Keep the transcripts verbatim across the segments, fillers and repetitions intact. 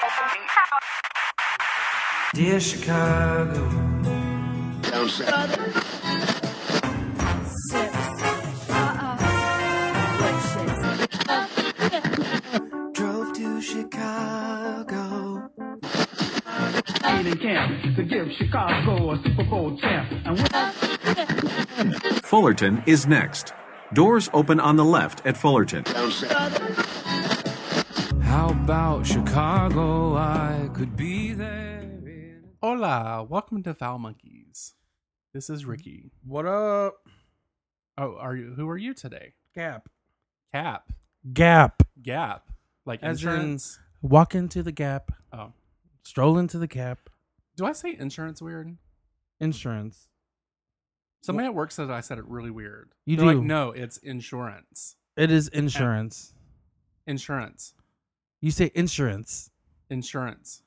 Dear Chicago. Drove to Chicago. In camp to give Chicago a Super Bowl champ. And Fullerton is next. Doors open on the left at Fullerton. How about Chicago? I could be there. Hola, welcome to Foul Monkeys. This is Ricky. What up? Oh, are you? Who are you today? Gap. Cap. Gap. Gap. Like As insurance. in, walk into the Gap. Oh, Stroll into the Gap. do I say insurance weird? Insurance. Somebody at work said I said it really weird. You They're do. Like, no, it's insurance. It is insurance. Insurance. You say insurance. Insurance.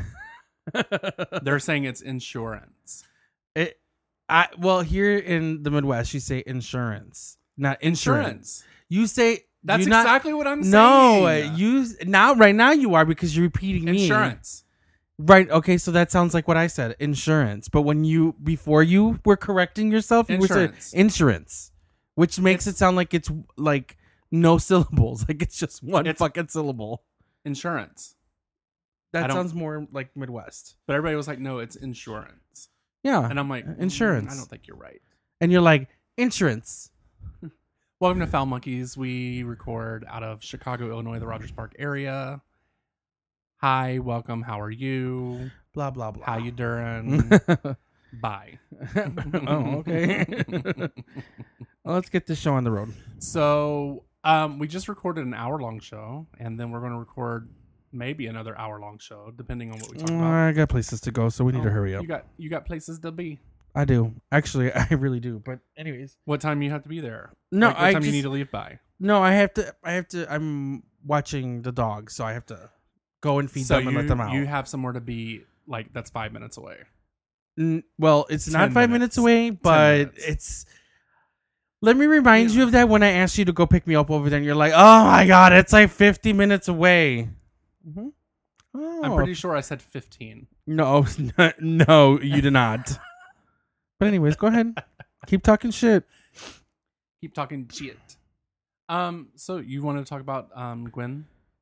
They're saying it's insurance. It. I well here in the Midwest you say insurance, not insurance. Insurance. You say That's you not- exactly what I'm No, saying. uh, you now right now you are because you're repeating me. Insurance. Right. Okay. So that sounds like what I said. Insurance. But when you before you were correcting yourself, you were Insurance. saying insurance, which makes It's- it sound like it's like no syllables. Like it's just one It's- fucking syllable. Insurance. I That don't- sounds more like Midwest. But everybody was like, no, it's insurance. Yeah. And I'm like, mm, Insurance. I don't think you're right. And you're like insurance. Welcome to Foul Monkeys. We record out of Chicago, Illinois, the Rogers Park area. Hi, welcome. How are you? Blah blah blah. How you doing? Bye. Oh, okay. Well, let's get this show on the road. So, um, we just recorded an hour-long show, and then we're going to record maybe another hour-long show, depending on what we talk about. I got places to go, so we need to Oh, hurry up. You got you got places to be. I do. Actually, I really do. But anyways, What time you have to be there? No, Like, what I time you just- need to leave by? no, I have to. I have to. I'm watching the dogs, so I have to go and feed So them and you, let them out. you have somewhere to be, like, that's five minutes away. N- well, it's not ten five minutes. minutes, away, but minutes. it's. Let me remind Yeah. you of that when I asked you to go pick me up over there, and you're like, "Oh my god, it's like fifty minutes away." Mm-hmm. Oh, I'm pretty sure I said fifteen. no, no, you did not. But anyways, go ahead, keep talking shit. Keep talking shit. Um, so you want to talk about um Gwen?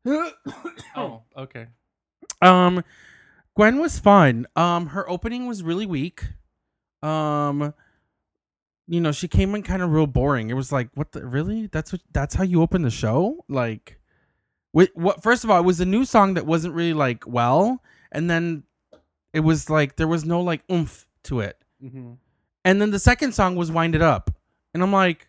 Oh, okay. Um, Gwen was fun. Um, her opening was really weak. Um, you know, she came in kind of real boring. It was like, what the really? That's what? That's how you open the show? Like, with what? First of all, it was a new song that wasn't really like well, and then it was like there was no like oomph to it. Mm-hmm. And then the second song was Wind It Up, and I'm like,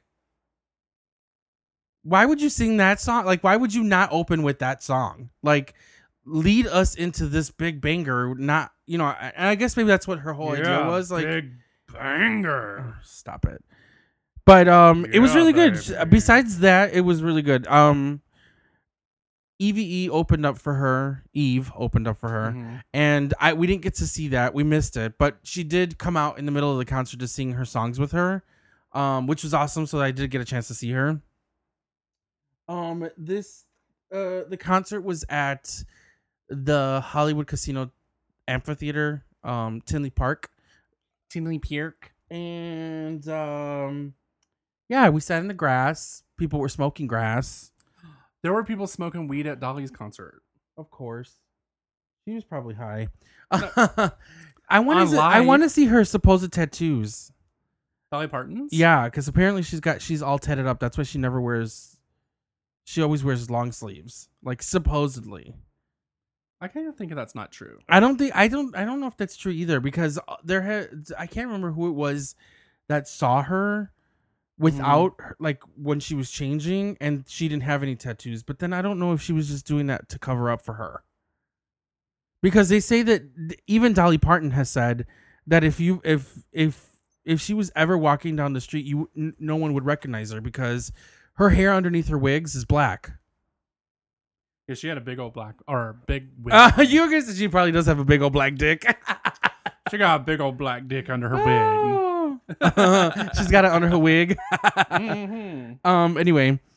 why would you sing that song? Like, why would you not open with that song? Like, lead us into this big banger. Not, you know, I- and I guess maybe that's what her whole idea was. Like, big banger. oh, stop it. But um, it was Yeah, really good. baby. Besides that, it was really good. Um, E V E opened up for her. Eve opened up for her, Mhm. and I we didn't get to see that. We missed it, but she did come out in the middle of the concert to sing her songs with her, um, which was awesome. So I did get a chance to see her. Um, this uh, the concert was at the Hollywood Casino Amphitheater, um, Tinley Park, Tinley Park. and um, yeah, we sat in the grass. People were smoking grass. There were people smoking weed at Dolly's concert. Of course, she was probably high. I want On to. I live. want to see her supposed tattoos. Dolly Parton's? Yeah, because apparently she's got she's all tatted up. That's why she never wears. She always wears long sleeves, like supposedly. I kind of think that's not true. I don't think I don't I don't know if that's true either because there had I can't remember who it was that saw her without her, like when she was changing and she didn't have any tattoos. But then I don't know if she was just doing that to cover up for her. Because they say that even Dolly Parton has said that if you if if if she was ever walking down the street, you n- no one would recognize her because her hair underneath her wigs is black. Yeah, she had a big old black or big wig. Uh, you were gonna say she probably does have a big old black dick. She got a big old black dick under her wig. She's got it under her wig. Mhm. Um. Anyway,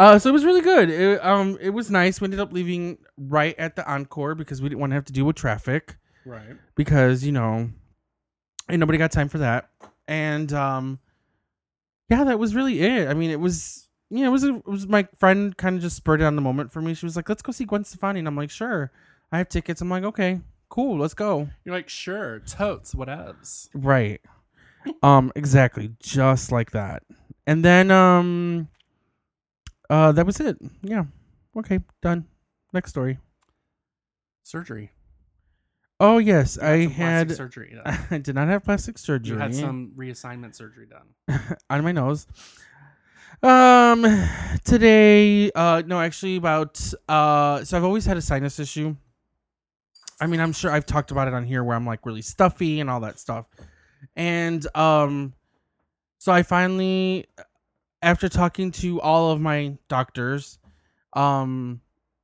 Uh, so it was really good. It, um, it was nice. We ended up leaving right at the Encore because we didn't want to have to deal with traffic. Right. Because, you know, ain't nobody got time for that. And um, yeah, that was really it. I mean, it was, you know, it was, a, it was my friend kind of just spurred it on the moment for me. She was like, let's go see Gwen Stefani. And I'm like, sure. I have tickets. I'm like, okay, cool. Let's go. You're like, sure, totes, whatevs. Right. um, exactly. Just like that. And then, um, uh, that was it. Yeah. Okay. Done. Next story. Surgery. Oh yes, You had I some plastic had. surgery done. I did not have plastic surgery. You had some reassignment surgery done. on my nose. Um, today, uh, no, actually about, uh, so I've always had a sinus issue. I mean, I'm sure I've talked about it on here where I'm like really stuffy and all that stuff. And, um, so I finally, after talking to all of my doctors, um,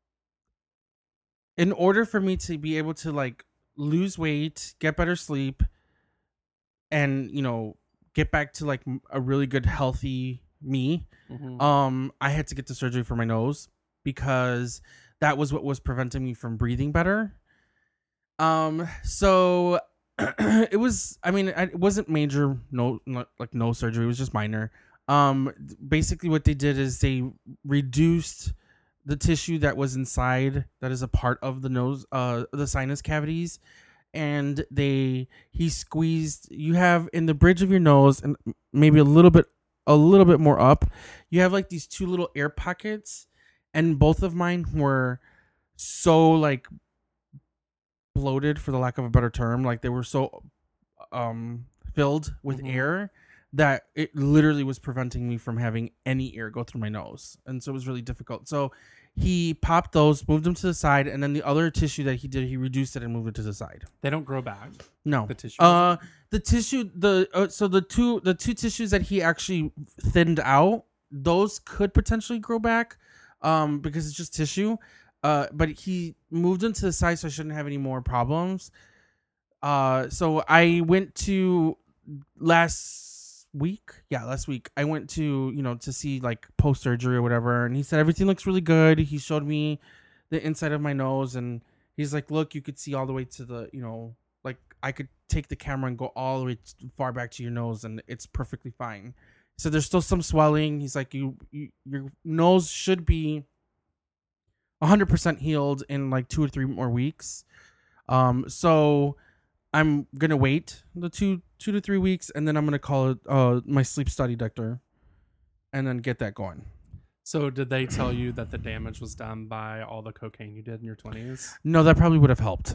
in order for me to be able to like lose weight, get better sleep, and, you know, get back to like a really good healthy me, Mm-hmm. um I had to get the surgery for my nose because that was what was preventing me from breathing better. Um so it was, I mean, it wasn't major, no, not like no surgery, it was just minor. Um basically what they did is they reduced the tissue that was inside, that is a part of the nose, uh the sinus cavities, and they he squeezed, you have in the bridge of your nose and maybe a little bit a little bit more up, you have like these two little air pockets, and both of mine were so like bloated, for the lack of a better term, like they were so um filled with Mhm. air that it literally was preventing me from having any air go through my nose, and so it was really difficult. So he popped those, moved them to the side, and then the other tissue that he did, he reduced it and moved it to the side. They don't grow back. No, The tissue. uh, the tissue, the uh, so the two the two tissues that he actually thinned out, those could potentially grow back, um, because it's just tissue. Uh, but he moved them to the side so I shouldn't have any more problems. Uh, so I went to last week, yeah, last week I went to, you know, to see like post surgery or whatever, and he said everything looks really good. He showed me the inside of my nose, and he's like, look, you could see all the way to the, you know, like I could take the camera and go all the way t- far back to your nose, and it's perfectly fine. So there's still some swelling. He's like, you, you your nose should be one hundred percent healed in like two or three more weeks. Um, so I'm gonna wait the two two to three weeks, and then I'm gonna call it uh my sleep study doctor, and then get that going. So did they tell you that the damage was done by all the cocaine you did in your twenties? No, that probably would have helped.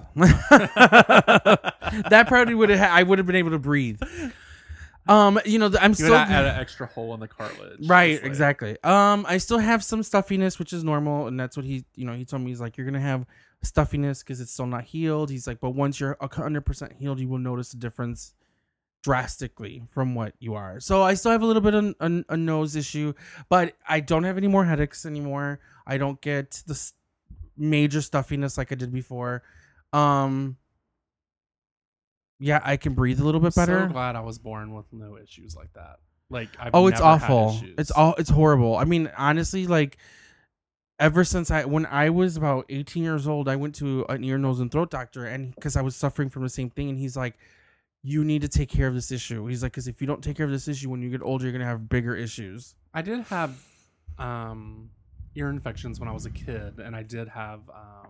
That probably would have. Ha- I would have been able to breathe. Um, you know, I'm You still would add an extra hole in the cartilage. right. Just like- Exactly. Um, I still have some stuffiness, which is normal, and that's what he, you know, he told me. He's like, you're gonna have stuffiness because it's still not healed. He's like, but once you're one hundred percent healed, you will notice a difference drastically from what you are. So I still have a little bit of a, a nose issue, but I don't have any more headaches anymore. I don't get the s- major stuffiness like I did before. Um, yeah, I can breathe a little bit better. So glad I was born with no issues like that. Like, I've Oh, it's never had awful. issues. It's all it's horrible. I mean, honestly, like ever since I when I was about eighteen years old, I went to an ear, nose, and throat doctor, and because I was suffering from the same thing, and he's like, you need to take care of this issue. He's like, because if you don't take care of this issue when you get older, you're gonna have bigger issues. I did have um, ear infections when I was a kid, and I did have um,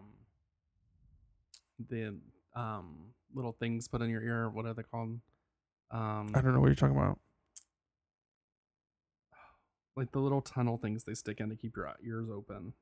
the um, little things put in your ear. What are they called? Um, I don't know what you're talking about. like the little tunnel things they stick in to keep your ears open.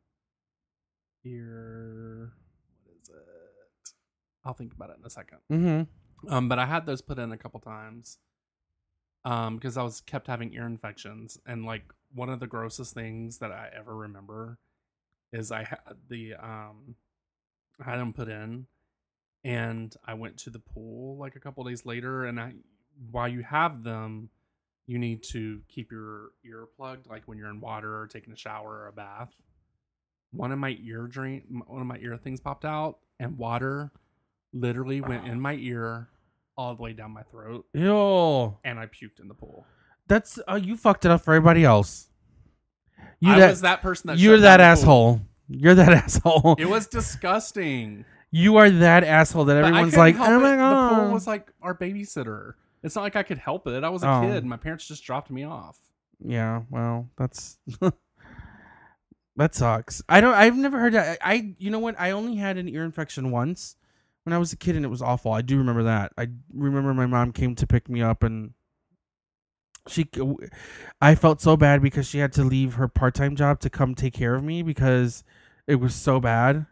Ear, what is it? I'll think about it in a second. Mm-hmm. Um, but I had those put in a couple times. Um, because I was kept having ear infections, and like one of the grossest things that I ever remember is I had the um, I had them put in, and I went to the pool like a couple days later, and I while you have them, you need to keep your ear plugged, like when you're in water or taking a shower or a bath. One of my ear drain, one of my ear things popped out, and water literally went in my ear all the way down my throat, Yo, and I puked in the pool. that's uh, you fucked it up for everybody else. You I that, was that person that you're shut that down the pool. asshole. You're that asshole. It was disgusting. You are that asshole that But I everyone's couldn't like, help oh my it. The pool god. was like our babysitter. It's not like I could help it. I was a Oh. kid. My parents just dropped me off. Yeah, well, that's that sucks. I don't. I've never heard that. I, I, you know what? I only had an ear infection once when I was a kid, and it was awful. I do remember that. I remember my mom came to pick me up, and she, I felt so bad because she had to leave her part time job to come take care of me because it was so bad.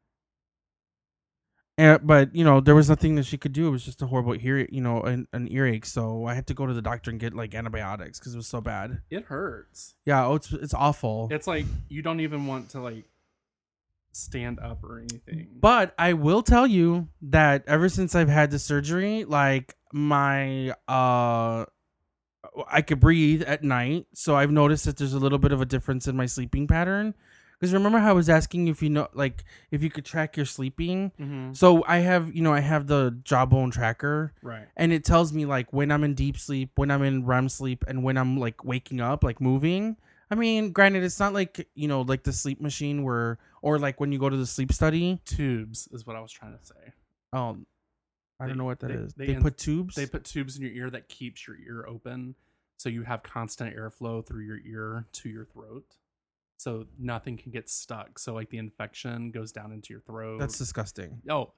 And, but you know, there was nothing that she could do. It was just a horrible ear, you know, an, an earache. So I had to go to the doctor and get like antibiotics because it was so bad. It hurts. Yeah, oh, it's it's awful. It's like you don't even want to like stand up or anything. But I will tell you that ever since I've had the surgery, like my uh, I could breathe at night. So I've noticed that there's a little bit of a difference in my sleeping pattern. Because remember how I was asking if you know, like, if you could track your sleeping. Mm-hmm. So I have, you know, I have the Jawbone tracker, Right. and it tells me like when I'm in deep sleep, when I'm in R E M sleep, and when I'm like waking up, like moving. I mean, granted, it's not like, you know, like the sleep machine where, or like when you go to the sleep study. Tubes is what I was trying to say. Oh, I They- don't know what that they- is. they They, in- put tubes. They put tubes in your ear that keeps your ear open, so you have constant airflow through your ear to your throat, so nothing can get stuck. So like the infection goes down into your throat. That's disgusting. oh,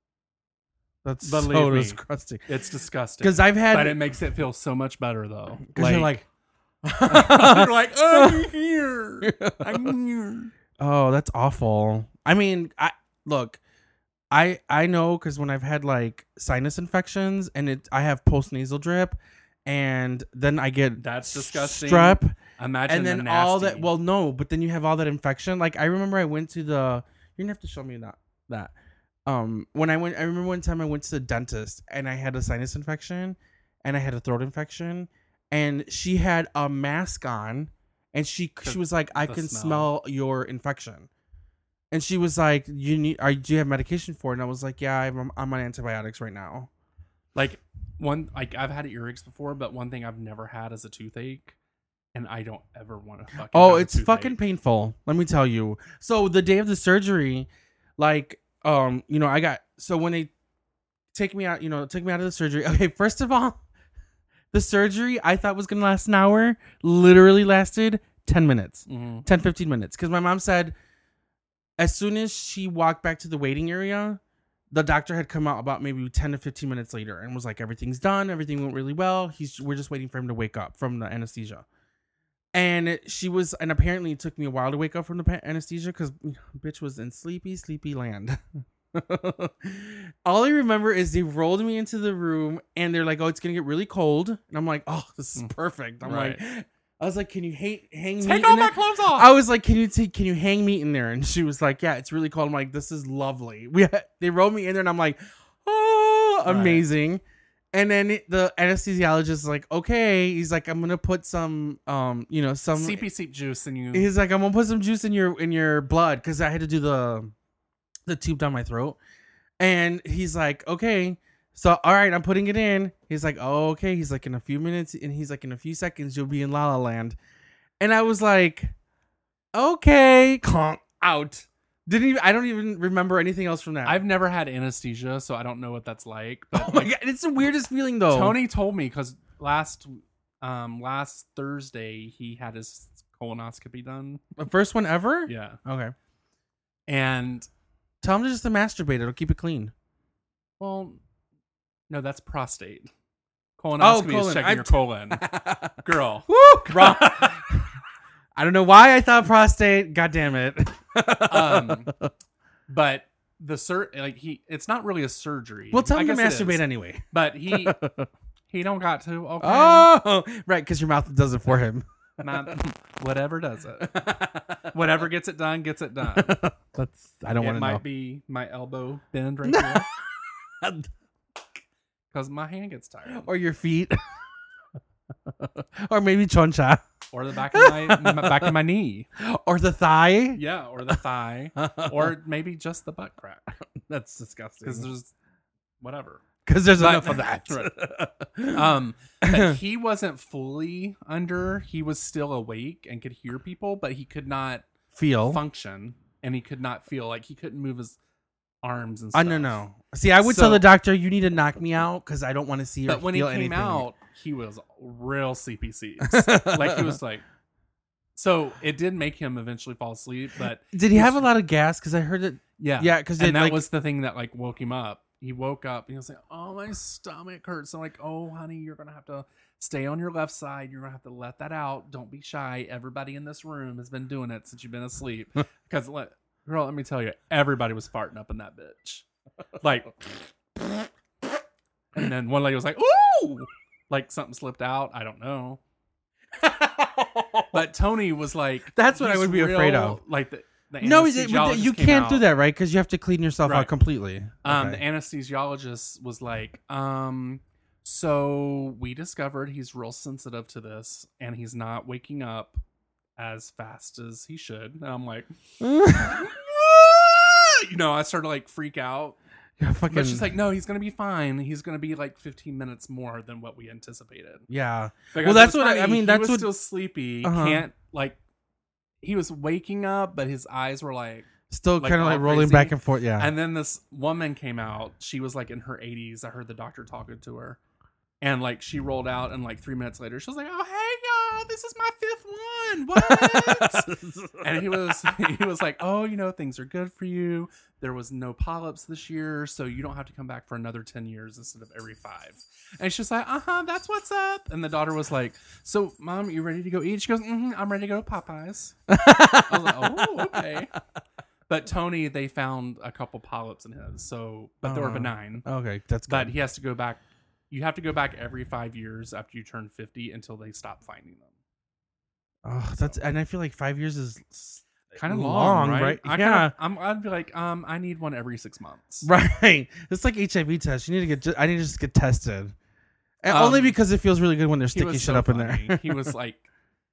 That's Believe so me. disgusting. it's disgusting. Because I've had, but it makes it feel so much better though. because you're like, you're like, I'm here. I'm here. oh, that's awful. I mean, I look, I I know because when I've had like sinus infections and it, I have post nasal drip, and then I get That's disgusting. strep, Imagine and then the all nasty. that. Well, no, but then you have all that infection. Like I remember I went to the. You're gonna have to show me that that. Um, when I went, I remember one time I went to the dentist and I had a sinus infection, and I had a throat infection, and she had a mask on, and she she was like, I the can smell. smell your infection. And she was like, "You need? Are do you have medication for it?" And I was like, "Yeah, I'm, I'm on antibiotics right now." Like one, like I've had earaches before, but one thing I've never had is a toothache, and I don't ever want to fucking. Oh, have a it's fucking toothache. painful. Let me tell you. So the day of the surgery, like, um, you know, I got so when they take me out, you know, take me out of the surgery. Okay, first of all, the surgery I thought was gonna last an hour literally lasted ten minutes, Mhm. ten, fifteen minutes, because my mom said. As soon as she walked back to the waiting area, the doctor had come out about maybe ten to fifteen minutes later and was like, everything's done. Everything went really well. He's We're just waiting for him to wake up from the anesthesia. And she was, and apparently it took me a while to wake up from the pa- anesthesia because bitch was in sleepy, sleepy land. All I remember is they rolled me into the room and they're like, oh, it's going to get really cold. And I'm like, oh, this is perfect. I'm Right. like, I was like, can you hang, hang me Take in all there? my clothes off. I was like, "Can you take? Can you hang me in there?" And she was like, "Yeah, it's really cold." I'm like, "This is lovely." We had, they rolled me in there, and I'm like, "Oh, Right. amazing!" And then it, the anesthesiologist is like, "Okay," he's like, "I'm gonna put some, um, you know, some." C P C juice in you. He's like, "I'm gonna put some juice in your in your blood because I had to do the the tube down my throat." And he's like, "Okay." So, all right, I'm putting it in. He's like, "Oh, okay." He's like, "In a few minutes," and he's like, "In a few seconds, you'll be in La La Land." And I was like, okay, conk, out. Didn't even, I don't even remember anything else from that. I've never had anesthesia, so I don't know what that's like. But oh my like, god, it's the weirdest feeling though. Tony told me because last um last Thursday he had his colonoscopy done. The first one ever? Yeah, Okay. and Tell him to just to masturbate. It'll keep it clean. well, no, that's prostate. Colonoscopy colon. is checking I- your colon, girl. Woo! Wrong. I don't know why I thought prostate. God damn it. um, but the sur like he, it's not really a surgery. well, tell I him to guess it masturbate is, anyway. but he he don't got to. Okay, Oh, right, because your mouth does it for him. Not, whatever does it. Whatever gets it done, gets it done. That's. I don't it want to might know. be my elbow bend right here because my hand gets tired, Or your feet. Or maybe choncha. or the back of my, my back of my knee. Or the thigh. Yeah, or the thigh, or maybe just the butt crack That's disgusting. because there's whatever. because there's But- enough of that. um, but he wasn't fully under. He was still awake and could hear people, but he could not Feel. function, and he could not feel. Like he couldn't move his arms and I stuff. don't know. See, I would So- tell the doctor, you need to knock me out because I don't want to see or But when he feel came anything. out, he was real sleepy seats. Like he was like. So it did make him eventually fall asleep, but Did he have a was- lot of gas? Because I heard that. yeah, Yeah, 'cause and it, that like- was the thing that like woke him up. He woke up and he was like, "Oh, my stomach hurts." I'm like, "Oh, honey, you're gonna have to stay on your left side. You're gonna have to let that out. Don't be shy. Everybody in this room has been doing it since you've been asleep." Because let girl, let me tell you, everybody was farting up in that bitch. Like, and then one lady was like, "Ooh!" Like something slipped out. I don't know. But Tony was like, That's what I he's would be real- afraid of. Like the, the No, is it- anesthesiologist you came can't do out. that, right? Because you have to clean yourself Right. out completely. Um, Okay. the anesthesiologist was like, um, so we discovered he's real sensitive to this, and he's not waking up as fast as he should. And I'm like, you know, I started to like freak out. Yeah, fucking, But she's like, no, he's gonna be fine. He's gonna be like fifteen minutes more than what we anticipated. yeah. Because Well, that's it was what I- I funny, mean, He that's was what- still sleepy. Uh-huh. Can't like. He was waking up, but his eyes were like. Still like, kind of all like rolling crazy. back and forth. Yeah. And then this woman came out. She was like in her eighties. I heard the doctor talking to her. And like she rolled out, and like three minutes later, she was like, "Oh, hey y'all, this is my fifth one. What?" And he was he was like, "Oh, you know, things are good for you. There was no polyps this year, so you don't have to come back for another ten years instead of every five." And she's like, "Uh huh, that's what's up." And the daughter was like, "So, mom, you ready to go eat?" She goes, mm-hmm, "I'm ready to go to Popeyes." I was like, "Oh, okay." But Tony, they found a couple polyps in his, so but they were Oh. benign. Okay, that's good. But he has to go back. You have to go back every five years after you turn fifty until they stop finding them. Oh, that's and I feel like five years is Kind of long, long, right? right? I Yeah. kinda, I'm, I'd be like, um, I need one every six months. right. It's like H I V test. You need to get. ju- I need to just get tested, and Um, only because it feels really good when they're He sticking was shit so up in funny. there. He was like,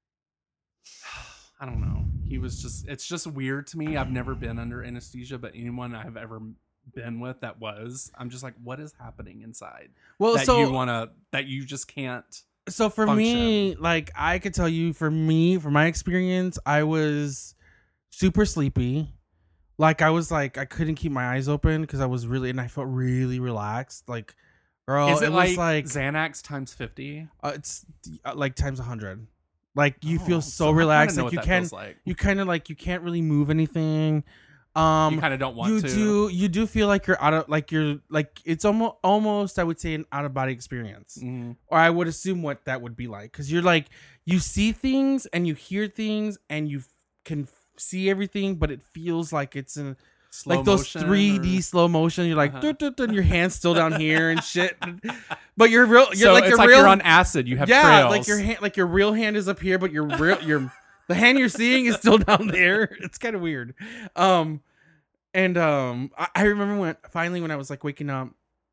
I don't know. He was just. It's just weird to me. I've never been under anesthesia, but anyone I've ever been with that was, I'm just like, what is happening inside? well, that so you wanna, that you just can't. so for me, like I could tell you, for me, for my experience, I was super sleepy. Like I was like I couldn't keep my eyes open because I was really and I felt really relaxed. Like, girl, is it, it like, was like Xanax times fifty? uh, it's uh, like times a hundred. Like you Oh, feel so, I kinda relaxed. know Like what you that can, feels like. you kind of like you can't really move anything. Um, You kind of don't want you to. do you do feel like you're out of like you're like it's almost almost I would say an out of body experience, Mhm. or I would assume what that would be like because you're like you see things and you hear things and you f- can f- see everything, but it feels like it's in Slow like those motion three D or- slow motion. You're like Uh-huh. "Dut, dut, dut," and your hand's still down here and shit, but you're real. You're so like it's your like real you're on acid. You have yeah, trails. like your hand, like your real hand is up here, but your real your the hand you're seeing is still down there. It's kind of weird. Um, and um, I, I remember when finally when I was like waking up,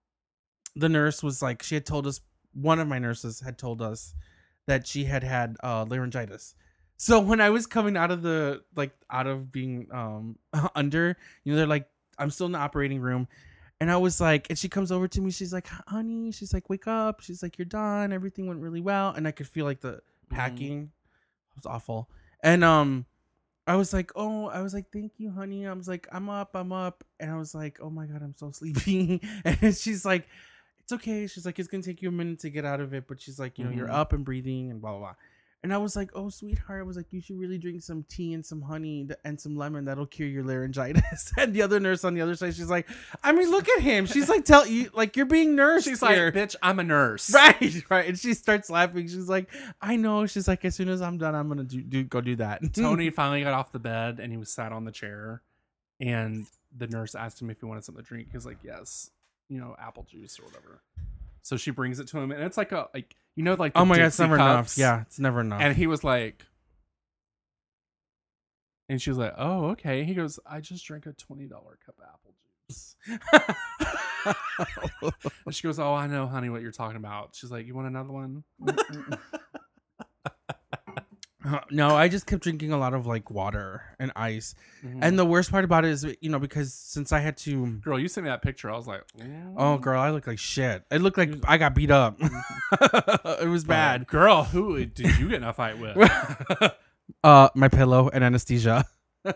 the nurse was like, she had told us, one of my nurses had told us that she had had uh, laryngitis. So when I was coming out of the like out of being um under, you know, they're like, I'm still in the operating room. And I was like, and she comes over to me. She's like, honey, she's like, wake up. She's like, you're done. Everything went really well. And I could feel like the packing was awful. And um, I was like, oh, I was like, thank you, honey. I was like, I'm up, I'm up. And I was like, oh my God, I'm so sleepy. And she's like, it's okay. She's like, it's going to take you a minute to get out of it. But she's like, you know, you're Mhm. up and breathing and blah, blah, blah. And I was like, oh, sweetheart. I was like, you should really drink some tea and some honey th- and some lemon. That'll cure your laryngitis. And the other nurse on the other side, she's like, I mean, look at him. She's like, tell you, like, you're being nursed. She's here. like, bitch, I'm a nurse. Right, right. And she starts laughing. She's like, I know. She's like, as soon as I'm done, I'm going to do, do go do that. Tony finally got off the bed and he was sat on the chair, and the nurse asked him if he wanted something to drink. He was like, yes, you know, apple juice or whatever. So she brings it to him, and it's like a like you know like the Oh my God, it's Dixie never cups. enough. Yeah, it's never enough. And he was like, and she was like, oh, okay. He goes, I just drank a twenty dollar cup of apple juice. And she goes, oh, I know, honey, what you're talking about. She's like, you want another one? Uh, no, I just kept drinking a lot of like water and ice. Mhm. And the worst part about it is, you know, because since I had to, Girl, you sent me that picture. I was like, oh girl, I look like shit. It looked like I got beat up. It was bad. Girl, who did you get in a fight with? uh, my pillow and anesthesia.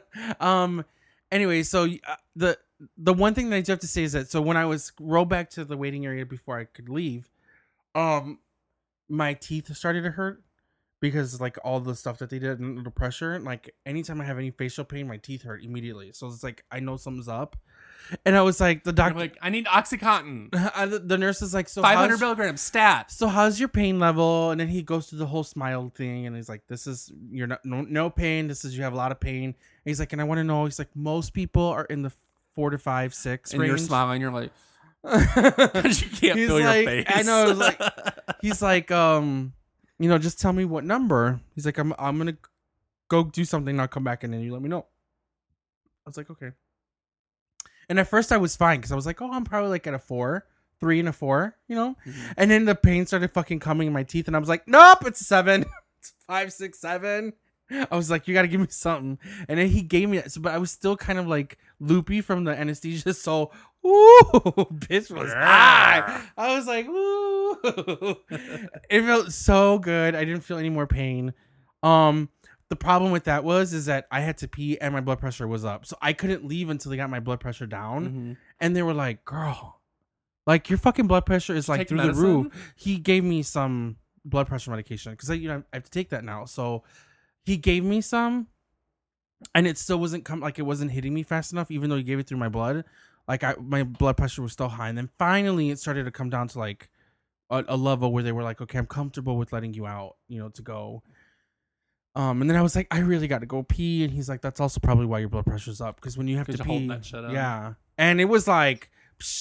um. Anyway, so uh, the the one thing that I do have to say is that so when I was rolled back to the waiting area before I could leave, um, my teeth started to hurt. Because like all the stuff that they did and the pressure, like anytime I have any facial pain, my teeth hurt immediately. So it's like I know something's up, and I was like, the doctor, like, I need OxyContin, I, the, the nurse is like, so five hundred how's- milligrams, stat. So how's your pain level? And then he goes through the whole smile thing, and he's like, this is you're not no, no pain. This is you have a lot of pain. And he's like, and I want to know. He's like, most people are in the four to five, six And range. you're smiling. You're like, because you can't He's feel like, your face. I know. Like he's like, um. You know, just tell me what number. He's like, I'm I'm gonna go do something, and I'll come back and then you let me know. I was like, okay. And at first I was fine because I was like, oh, I'm probably like at a four, three and a four, you know? Mhm. And then the pain started fucking coming in my teeth, and I was like, nope, it's a seven. It's five, six, seven. I was like, you gotta give me something. And then he gave me that, so, but I was still kind of like loopy from the anesthesia, so ooh, bitch was high. I was like, ooh. It felt so good. I didn't feel any more pain. Um, the problem with that was is that I had to pee and my blood pressure was up, so I couldn't leave until they got my blood pressure down. Mhm. And they were like, "Girl, like your fucking blood pressure is like Take through medicine? the roof." He gave me some blood pressure medication because I, you know, I have to take that now. So he gave me some, and it still wasn't come like it wasn't hitting me fast enough, even though he gave it through my blood. Like I, my blood pressure was still high, and then finally it started to come down to like a, a level where they were like, "Okay, I'm comfortable with letting you out, you know, to go." Um, and then I was like, "I really got to go pee," and he's like, "That's also probably why your blood pressure's up because when you have to Because pee, you're holding that shit up. yeah." And it was like,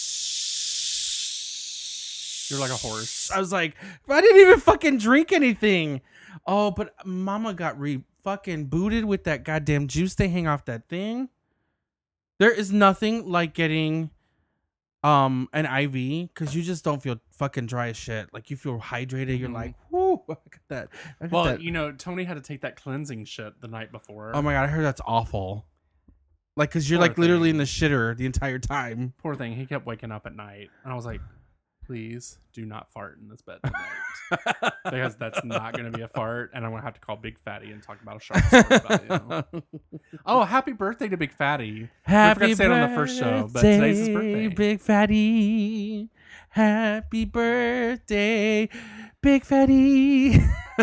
You're like a horse. I was like, I didn't even fucking drink anything. Oh, but Mama got re fucking booted with that goddamn juice they hang off that thing. There is nothing like getting um an I V because you just don't feel fucking dry as shit. Like you feel hydrated. You're Mhm. like, whoo, I got that. I got Well, that. you know, Tony had to take that cleansing shit the night before. Oh my god, I heard that's awful. Like, cause you're Poor like literally thing. in the shitter the entire time. Poor thing. He kept waking up at night. And I was like, please do not fart in this bed tonight. Because that's not going to be a fart. And I'm going to have to call Big Fatty and talk about a shark story about you. Oh, happy birthday to Big Fatty. Happy we forgot to say it on the first show, but today's his birthday. Big Fatty. Happy birthday, Big Fatty.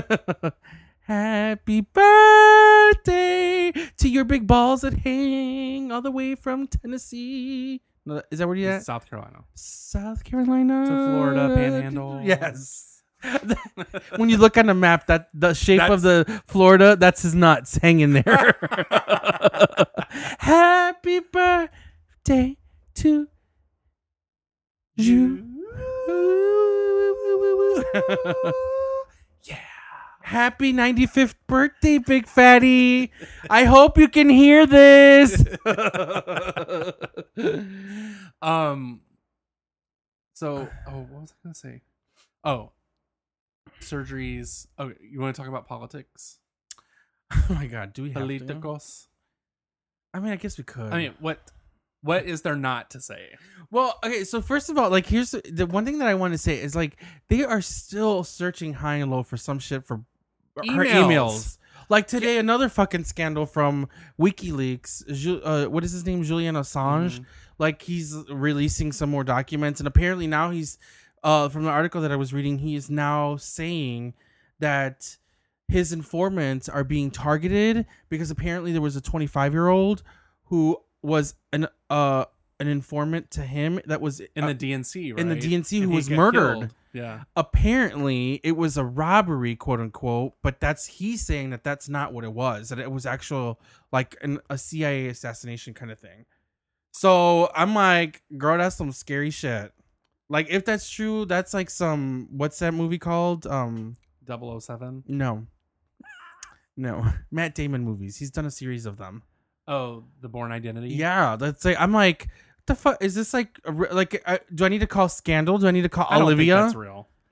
Happy birthday to your big balls that hang all the way from Tennessee. No, is that where you at? South Carolina. South Carolina To Florida, Panhandle. Yes. When you look on the map, that the shape That's- of the Florida, that's his nuts hanging there. Happy birthday to you. Yeah. Happy ninety-fifth birthday, Big Fatty. I hope you can hear this. Um. So, oh, what was I gonna say? Oh, surgeries. Oh, you want to talk about politics? Oh my god, do we have to? Politicos. I mean, I guess we could. I mean, what? What is there not to say? Well, okay, so first of all, like, here's the, the one thing that I want to say is, like, they are still searching high and low for some shit for her Emails. emails. Like, today, another fucking scandal from WikiLeaks. Ju- uh, what is his name? Julian Assange. Mhm. Like, he's releasing some more documents, and apparently now he's, uh, from the article that I was reading, he is now saying that his informants are being targeted because apparently there was a twenty-five-year-old who was an uh an informant to him that was In uh, the D N C, right? in the D N C And who he was got murdered. killed. Yeah. Apparently, it was a robbery, quote unquote, but that's he's saying that that's not what it was. That it was actual like an, a C I A assassination kind of thing. So I'm like, girl, that's some scary shit. Like, if that's true, that's like some what's that movie called? Um, double oh seven no, no, Matt Damon movies. He's done a series of them. Oh, The Bourne Identity. Yeah, that's like I'm like, what the fuck is this like? A, re- like, uh, do I need to call Scandal? Do I need to call I don't Olivia? think that's real.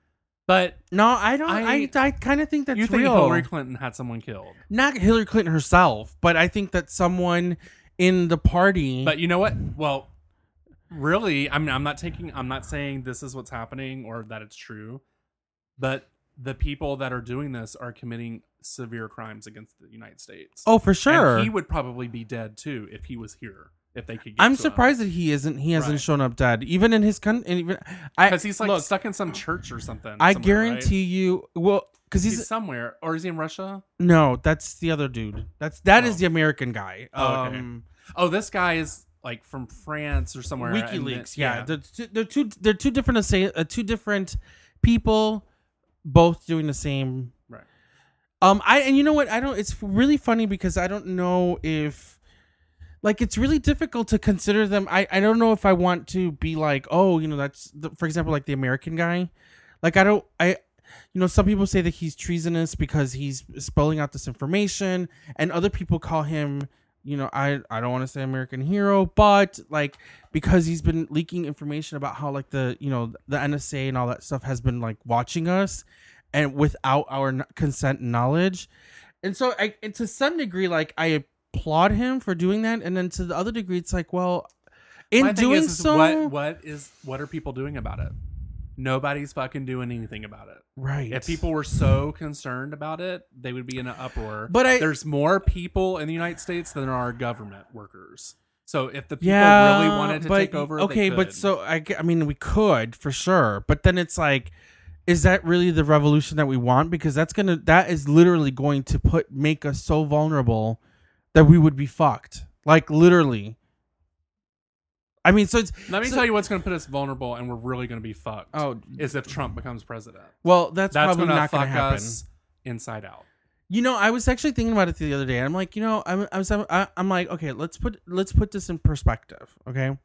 But No, I don't. I- I I, kind of think that's you think real. Hillary Clinton had someone killed. Not Hillary Clinton herself, but I think that someone in the party. But you know what? Well, really, I mean, I'm not taking, I'm not saying this is what's happening or that it's true, but the people that are doing this are committing severe crimes against the United States. oh, for sure. And he would probably be dead too if he was here. If they could, get I'm to surprised that he isn't. He hasn't Right. shown up dead, even in his country. Even I because he's like look, stuck in some church or something. I somewhere, guarantee you. Well, because right? he's, he's somewhere, or is he in Russia? no. That's the other dude. That's that is Oh. the American guy. Oh, okay. um, Oh, this guy is like from France or somewhere. and WikiLeaks. then- Yeah, They're, two, they're two. They're two different. Assa- uh, two different people, both doing the same. Right. Um. I and you know what? I don't. It's really funny because I don't know if. Like, it's really difficult to consider them. I, I don't know if I want to be like, oh, you know, that's, the, for example, like the American guy. Like, I don't, I, you know, some people say that he's treasonous because he's spelling out this information. And other people call him, you know, I, I don't want to say American hero, but like, because he's been leaking information about how like the, you know, the N S A and all that stuff has been like watching us and without our n- consent and knowledge. And so I, and to some degree, like, I applaud him for doing that, and then to the other degree it's like, well, in My thing doing is, is so what what is what are people doing about it? Nobody's fucking doing anything about it. right, If people were so concerned about it, they would be in an uproar. But I- there's more people in the United States than there are government workers. So if the people yeah, really wanted to but, take over, okay, they but could. so I, g- I mean, we could for sure, but then it's like, is that really the revolution that we want? Because that's gonna that is literally going to put make us so vulnerable that we would be fucked, like literally. I mean, so it's let me so- tell you what's going to put us vulnerable, and we're really going to be fucked. Oh, is if Trump becomes president. well, that's, That's probably going to not going fuck to happen. us inside out. You know, I was actually thinking about it the other day. I'm like, you know, I'm, I was, I- I'm like, okay, let's put, let's put this in perspective. Okay.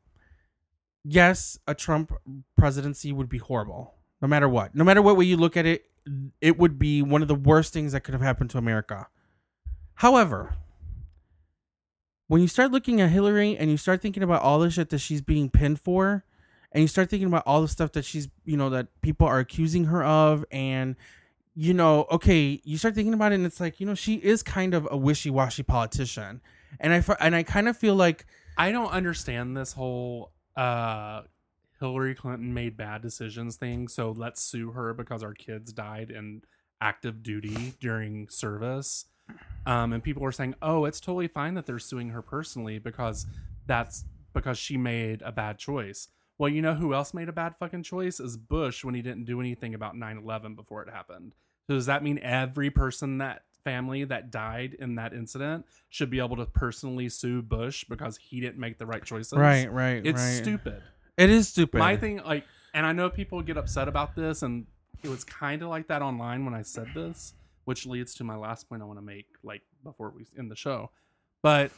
Yes, a Trump presidency would be horrible, no matter what. No matter what way you look at it, it would be one of the worst things that could have happened to America. However, when you start looking at Hillary and you start thinking about all the shit that she's being pinned for, and you start thinking about all the stuff that she's, you know, that people are accusing her of, and you know, okay, you start thinking about it, and it's like, you know, she is kind of a wishy-washy politician, and I and I kind of feel like I don't understand this whole uh, Hillary Clinton made bad decisions thing. So let's sue her because our kids died in active duty during service. Um, and people were saying, oh, it's totally fine that they're suing her personally because that's because she made a bad choice. Well, you know who else made a bad fucking choice? Is Bush when he didn't do anything about nine eleven before it happened. So does that mean every person, that family that died in that incident should be able to personally sue Bush because he didn't make the right choices? right, right, It's right. stupid. It is stupid. My thing, like, and I know people get upset about this, and it was kind of like that online when I said this, which leads to my last point I want to make, like, before we end the show. But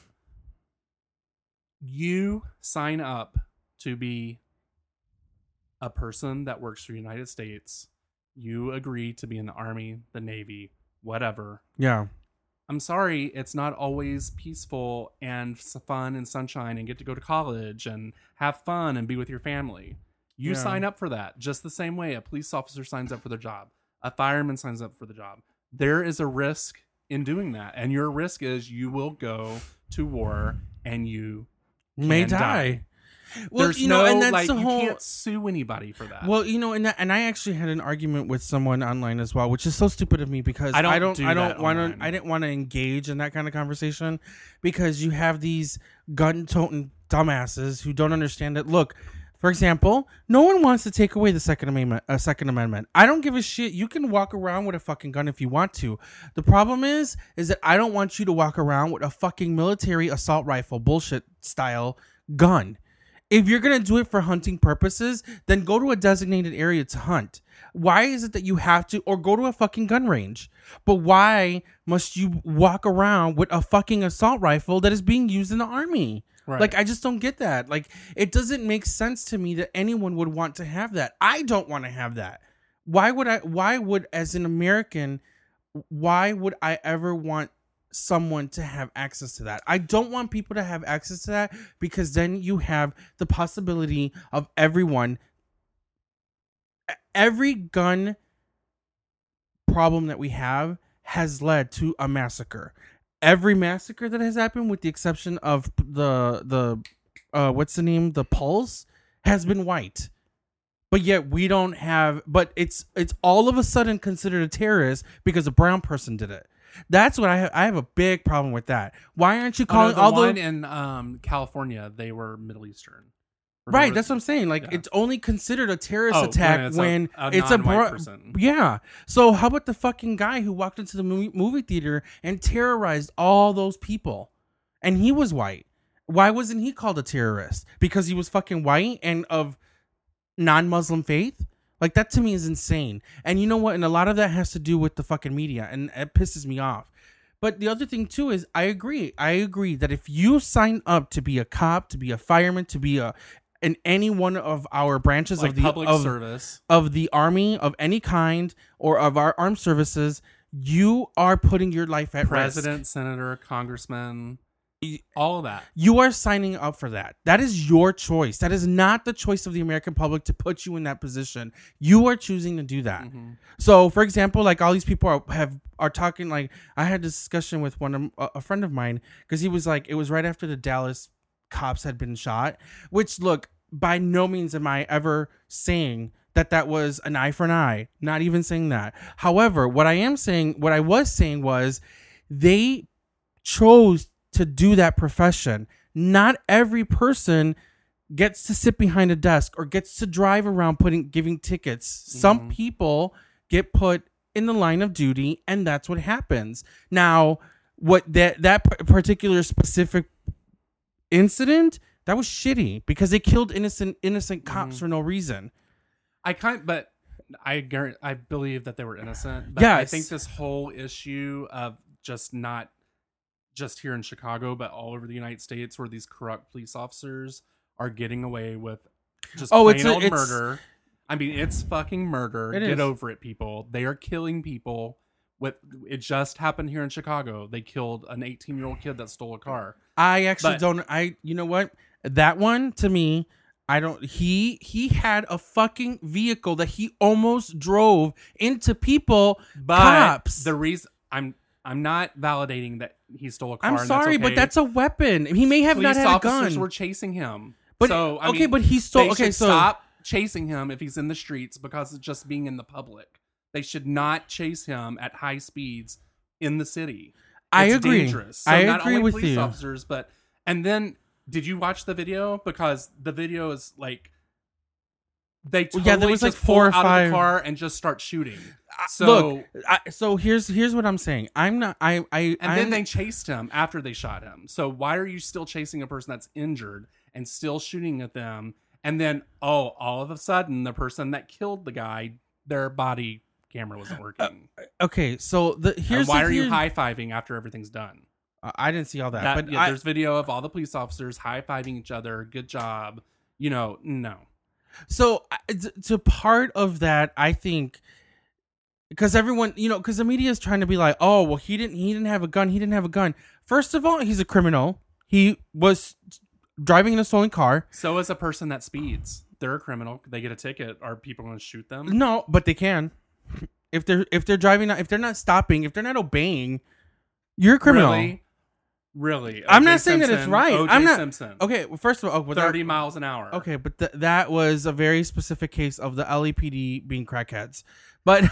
you sign up to be a person that works for the United States. You agree to be in the Army, the Navy, whatever. Yeah. I'm sorry, it's not always peaceful and s- fun and sunshine and get to go to college and have fun and be with your family. You Yeah. sign up for that just the same way a police officer signs up for their job, a fireman signs up for the job. There is a risk in doing that, and your risk is you will go to war and you May can die. die. Well, There's you know, no and that's like the you whole. can't sue anybody for that. Well, you know, and that, and I actually had an argument with someone online as well, which is so stupid of me because I don't I don't do I that don't want online. to I didn't want to engage in that kind of conversation because you have these gun-toting dumbasses who don't understand it. Look, for example, no one wants to take away the Second Amendment. Uh, Second Amendment. I don't give a shit. You can walk around with a fucking gun if you want to. The problem is, is that I don't want you to walk around with a fucking military assault rifle bullshit style gun. If you're going to do it for hunting purposes, then go to a designated area to hunt. Why is it that you have to, or go to a fucking gun range? But why must you walk around with a fucking assault rifle that is being used in the army? Right. Like, I just don't get that. Like, it doesn't make sense to me that anyone would want to have that. I don't want to have that. Why would I, why would, as an American, why would I ever want someone to have access to that? I don't want people to have access to that because then you have the possibility of everyone, every gun problem that we have has led to a massacre. Every massacre that has happened, with the exception of the the uh, what's the name, the Pulse, has been white. But yet we don't have. But it's it's all of a sudden considered a terrorist because a brown person did it. That's what I have. I have a big problem with that. Why aren't you calling oh, no, the all one the in um, California? They were Middle Eastern. Right, Remember? that's what I'm saying. Like, Yeah. it's only considered a terrorist Oh, attack when it's a- when a it's a non-white bro- person. Yeah. So how about the fucking guy who walked into the movie, movie theater and terrorized all those people, and he was white? Why wasn't he called a terrorist? Because he was fucking white and of non-Muslim faith? Like, that to me is insane. And you know what? And a lot of that has to do with the fucking media, and it pisses me off. But the other thing too is, I agree. I agree that if you sign up to be a cop, to be a fireman, to be a in any one of our branches Like of the public of, service. of the army of any kind or of our armed services, you are putting your life at President, risk. senator, congressman, all of that. You are signing up for that. That is your choice. That is not the choice of the American public to put you in that position. You are choosing to do that. Mm-hmm. So, for example, like all these people are, have are talking. Like, I had this discussion with one of a, a friend of mine, because he was like, it was right after the Dallas cops had been shot. Which, look, by no means am I ever saying that that was an eye for an eye. Not even saying that. However, what I am saying, what I was saying was, they chose to do that profession. Not every person gets to sit behind a desk or gets to drive around putting giving tickets. Mm-hmm. Some people get put in the line of duty, and that's what happens. Now, what that that particular specific incident, that was shitty because they killed innocent innocent cops mm-hmm. for no reason. I kind but I guarantee, I believe that they were innocent. But yes. I think this whole issue of just not just here in Chicago, but all over the United States, where these corrupt police officers are getting away with just oh, plain it's a, old it's, murder. I mean, it's fucking murder. It Get is. over it, people. They are killing people. With it just happened here in Chicago. They killed an eighteen-year-old kid that stole a car. I actually But- don't. I you know what? That one to me, I don't. He he had a fucking vehicle that he almost drove into people. But cops. the reason I'm I'm not validating that he stole a car. I'm and sorry, that's but okay. that's a weapon. He may have Police not had a officers gun. were chasing him. But so I okay, mean, but he stole. they Okay, should so stop chasing him if he's in the streets because it's just being in the public. They should not chase him at high speeds in the city. It's I agree. Dangerous. So I not agree only with police you. officers, but and then did you watch the video? Because the video is like they totally Yeah, there was, like, just four or pull out five- of the car and just start shooting. So look, I, so here's here's what I'm saying. I'm not. I I and I'm, then they chased him after they shot him. So why are you still chasing a person that's injured and still shooting at them? And then, oh, all of a sudden, the person that killed the guy, their body camera wasn't working. okay. So the here's and why the, are you here's- high fiving after everything's done? Uh, I didn't see all that, That, but yeah, I, there's video of all the police officers high fiving each other. Good job. You know, no. So I- t- to part of that, I think, because everyone, you know, because the media is trying to be like, oh, well, he didn't, he didn't have a gun, he didn't have a gun. First of all, he's a criminal. He was driving in a stolen car. So is a person that speeds. They're a criminal. They get a ticket. Are people going to shoot them? No, but they can. If they're if they're driving, if they're not stopping, if they're not obeying, you're a criminal. Really? Really? I'm O J not saying that it's Simpson, right. O J I'm not. Simpson. Okay, well, first of all, oh, but that- thirty miles an hour. Okay, but th- that was a very specific case of the L A P D being crackheads. But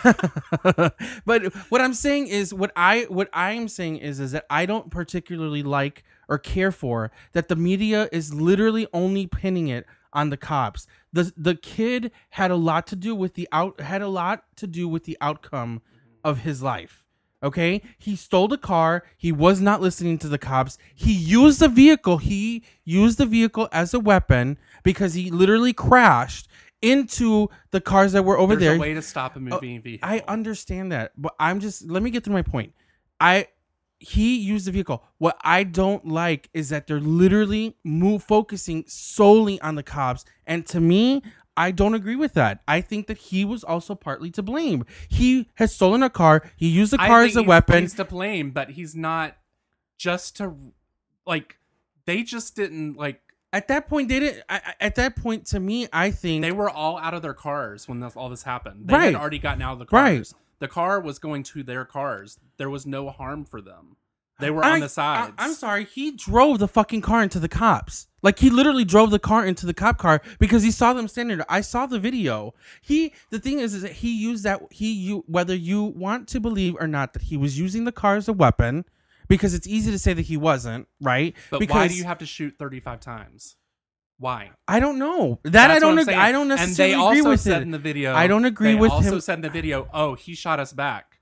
but what I'm saying is what I what I am saying is is that I don't particularly like or care for that the media is literally only pinning it on the cops. The the kid had a lot to do with the out had a lot to do with the outcome of his life. Okay, he stole the car. He was not listening to the cops. He used the vehicle. He used the vehicle as a weapon because he literally crashed into the cars that were over There's there. a way to stop a moving vehicle. I understand that, but I'm just let me get to my point. I he used the vehicle. What I don't like is that they're literally move focusing solely on the cops, and to me, I don't agree with that. I think that he was also partly to blame. He has stolen a car. He used the I car think as a he's- weapon. He's to blame, but he's not just to like. They just didn't like. At that point, they didn't. I, I- at that point, to me, I think They were all out of their cars when this, all this happened. They Right. had already gotten out of the cars. Right. The car was going to their cars. There was no harm for them. They were I, on the sides. I, I'm sorry. He drove the fucking car into the cops. Like, he literally drove the car into the cop car because he saw them standing there. I saw the video. He, the thing is, is that he used that, he, you, whether you want to believe or not that he was using the car as a weapon, because it's easy to say that he wasn't, right? But because, why do you have to shoot thirty-five times? Why? I don't know. That That's I don't. what I'm Ag- saying. I don't necessarily and they agree also with said it. in the video. I don't agree they with also him. said in the video, oh, he shot us back.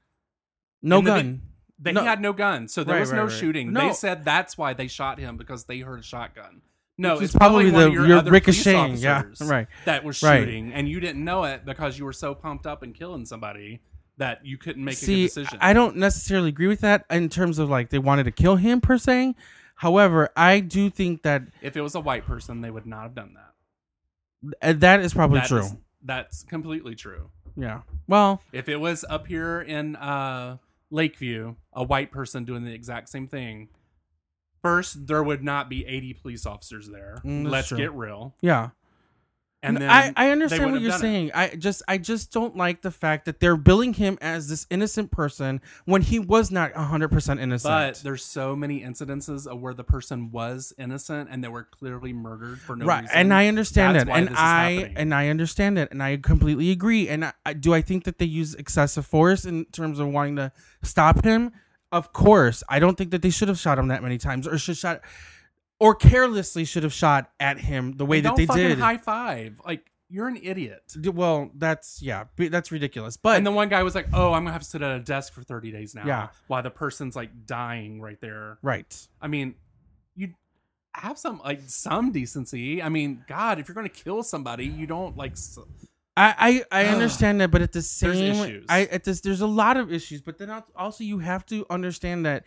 No In the vi- gun. They No. He had no gun, so there Right, was right, no right. shooting. No. They said that's why they shot him, because they heard a shotgun. No, Which is it's probably, probably one the- of your, your other ricocheting, police yeah, officers right. that was Right. shooting, and you didn't know it because you were so pumped up and killing somebody that you couldn't make a good See, decision. I don't necessarily agree with that in terms of like they wanted to kill him per se. However, I do think that If it was a white person, they would not have done that. uh, that is probably That true. is- that's completely true. Yeah. Well, If it was up here in uh, Lakeview, a white person doing the exact same thing, first, there would not be eighty police officers there. Mm, that's Let's true. get real. yeah. And then I, I they understand would what have you're done it. saying. I just I just don't like the fact that they're billing him as this innocent person when he was not one hundred percent innocent. But there's so many incidences of where the person was innocent and they were clearly murdered for no right, reason. and I understand That's that, why and this is I happening. and I understand it, and I completely agree. And I, I, do I think that they use excessive force in terms of wanting to stop him? Of course, I don't think that they should have shot him that many times, or should shot, or carelessly should have shot at him the way And that don't they fucking did. high five. Like, you're an idiot. D- Well, that's yeah, b- that's ridiculous. But And the one guy was like, "Oh, I'm gonna have to sit at a desk for thirty days now." Yeah. While the person's like dying right there. right. I mean, you have some like some decency. I mean, God, if you're gonna kill somebody, you don't like. s- I, I, I understand that, but at the same, issues. I at this there's a lot of issues. But then al- also you have to understand that,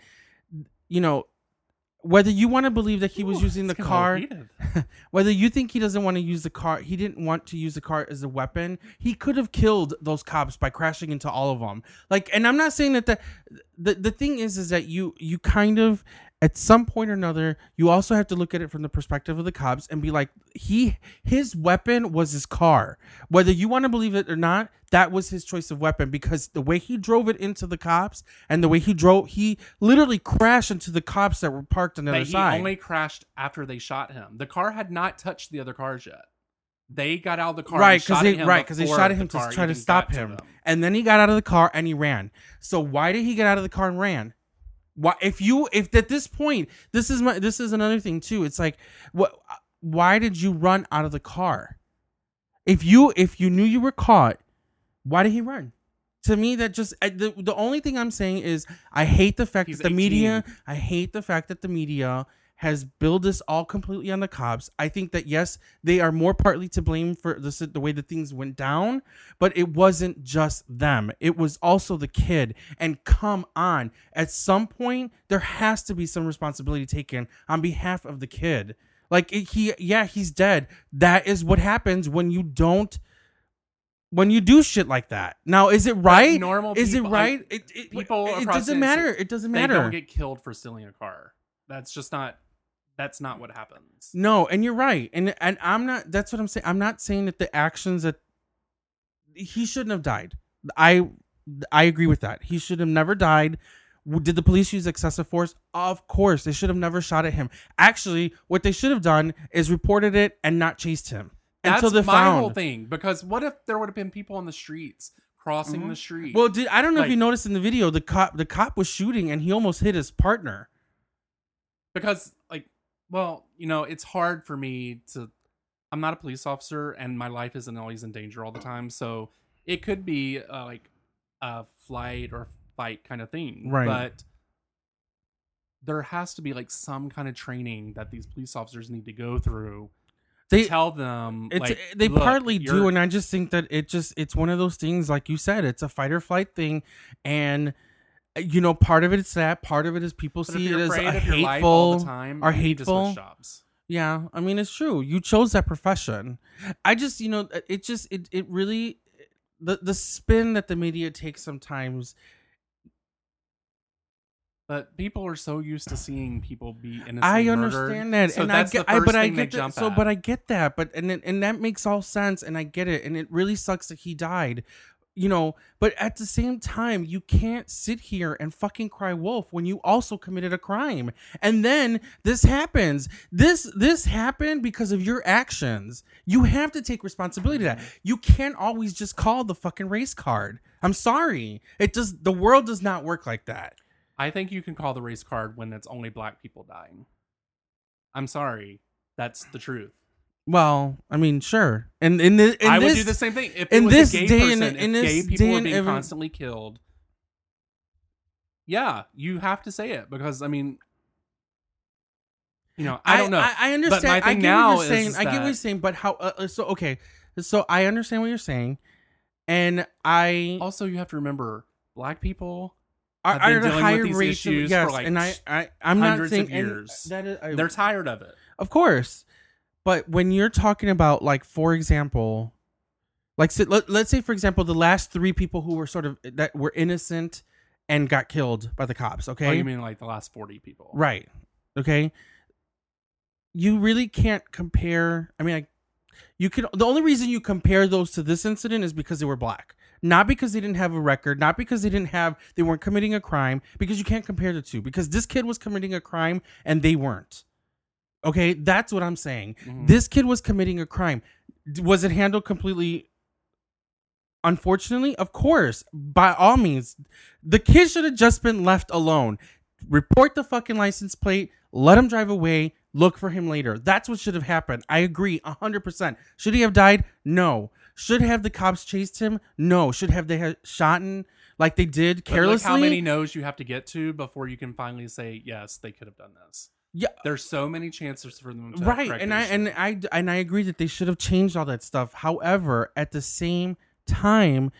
you know, whether you want to believe that he was Ooh, using the it's getting a little car, heated. whether you think he doesn't want to use the car, he didn't want to use the car as a weapon. He could have killed those cops by crashing into all of them. Like, and I'm not saying that the the the thing is is that you you kind of at some point or another, you also have to look at it from the perspective of the cops and be like, he his weapon was his car. Whether you want to believe it or not, that was his choice of weapon, because the way he drove it into the cops and the way he drove, he literally crashed into the cops that were parked on the But other he side. only crashed after they shot him. The car had not touched the other cars yet. They got out of the car, right, and because shot they at him right because they before shot at the him to car try to even stop got to him, them. and then he got out of the car and he ran. So why did he get out of the car and ran? Why, if you if at this point, this is my this is another thing too. It's like, what? Why did you run out of the car? If you if you knew you were caught, why did he run? To me, that just I, the the only thing I'm saying is I hate the fact He's that the media. eighteen. I hate the fact that the media has billed this all completely on the cops. I think that yes, they are more partly to blame for the the way that things went down, but it wasn't just them. It was also the kid. And come on, at some point there has to be some responsibility taken on behalf of the kid. Like it, he, yeah, he's dead. That is what happens when you don't. When you do shit like that. Now, is it right? normal is people- it right? like, it it, people it across doesn't the- matter. It doesn't They matter. don't get killed for stealing a car. That's just not. That's not what happens. No, and you're right. And and I'm not that's what I'm saying. I'm not saying that the actions that he shouldn't have died. I I agree with that. He should have never died. Did the police use excessive force? Of course. They should have never shot at him. Actually, what they should have done is reported it and not chased him That's until they my found. whole thing. Because what if there would have been people on the streets crossing Mhm. the street? Well, did, I don't know if Like- you noticed in the video, the cop the cop was shooting and he almost hit his partner. because like, well, you know, it's hard for me to. I'm not a police officer, and my life isn't always in danger all the time. So it could be uh, like a flight or fight kind of thing, Right. But there has to be like some kind of training that these police officers need to go through. They to tell them It's like, they "Look, partly do, you're- and I just think that it just it's one of those things, like you said, it's a fight or flight thing, and you know, part of it is that, part of it is people but if see it you're as afraid a of your life all the hateful. time, are you need to switch hateful. jobs. Yeah, I mean it's true. You chose that profession. I just, you know, it just it it really the the spin that the media takes sometimes. But people are so used to seeing people be innocently I murdered. understand that, So and that's I get, the I, first but I thing they get that. jump So, at. but I get that, but and it- and that makes all sense, and I get it, and it really sucks that he died. you know, but at the same time, you can't sit here and fucking cry wolf when you also committed a crime. And then this happens. This this happened because of your actions. You have to take responsibility to that. You can't always just call the fucking race card. I'm sorry. It does the world does not work like that. I think you can call the race card when it's only black people dying. I'm sorry. That's the truth. Well, I mean, sure. And in, the, in I this, would do the same thing if it in was this a gay day person. and- in if this gay people day were and being ever- constantly killed, yeah, you have to say it because I mean, you know, I don't know. I, I understand. But my I thing get now what you're is saying. I get what that- you're saying. But how? Uh, so okay. So I understand what you're saying, and I Also, you have to remember, black people are, have been are the dealing higher with these rates. Of, issues yes, for, like, and I, I I'm not hundreds saying of and years. That is, I, they're tired of it. of course, but when you're talking about, like, for example, like so, let, let's say for example, the last three people who were sort of that were innocent and got killed by the cops. Okay, Oh, you mean like the last forty people? right? Okay, you really can't compare. I mean, I, you can. The only reason you compare those to this incident is because they were black, not because they didn't have a record, not because they didn't have, they weren't committing a crime. Because you can't compare the two. Because this kid was committing a crime and they weren't. Okay, that's what I'm saying. Mhm. This kid was committing a crime. D- Was it handled completely? Unfortunately, of course, by all means, the kid should have just been left alone. Report the fucking license plate, let him drive away, look for him later. That's what should have happened. I agree one hundred percent. Should he have died? No. Should have the cops chased him? No. Should have they had shot him like they did But carelessly? look how many no's you have to get to before you can finally say yes, they could have done this. Yeah. There's so many chances for them to Right, correct and the I issue. and I and I agree that they should have changed all that stuff. However, at the same time,